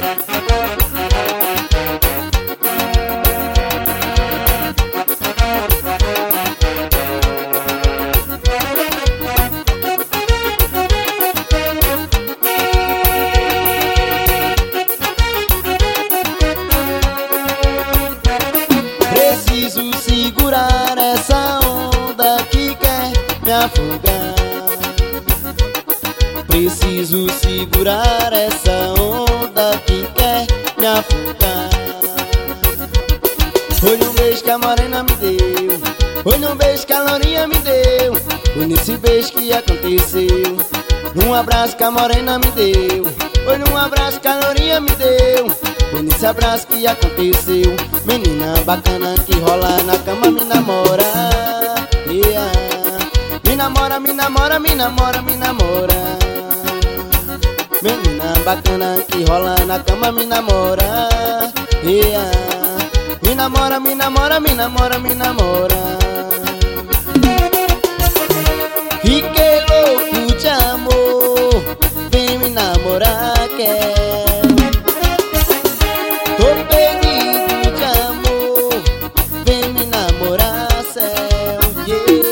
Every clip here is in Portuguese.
Preciso segurar essa onda que quer me afogar. Preciso segurar essa onda que quer me afogar. Foi num beijo que a morena me deu, foi num beijo que a lourinha me deu, foi nesse beijo que aconteceu. Num abraço que a morena me deu, foi num abraço que a lourinha me deu, foi nesse abraço que aconteceu. Menina bacana que rola na cama me namora, yeah. Me namora, me namora, me namora, me namora. Menina bacana que rola na cama me namora, yeah. Me namora, me namora, me namora, me namora. Fiquei louco de amor, vem me namorar, quer. Tô perdido de amor, vem me namorar, céu, yeah.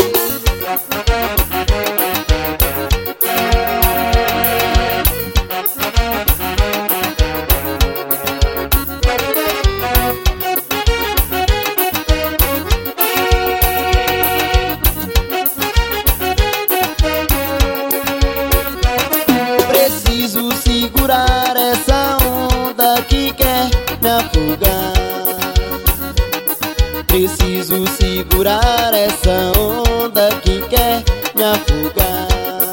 Preciso segurar essa onda que quer me afogar. Preciso segurar essa onda que quer me afogar.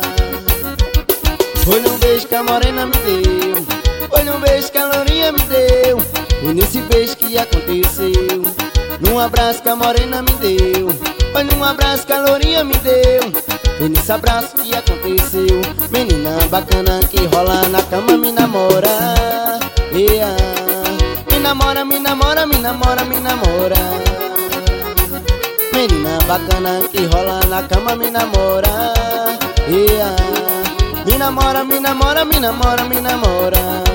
Foi num beijo que a morena me deu, foi num beijo que a lourinha me deu, foi nesse beijo que aconteceu. Num abraço que a morena me deu, foi num abraço que a lourinha me deu, foi nesse abraço que aconteceu. Menina bacana que rola na cama me namora, yeah. Me namora, me namora, me namora, me namora. Menina bacana que rola na cama me namora, yeah. Me namora, me namora, me namora, me namora.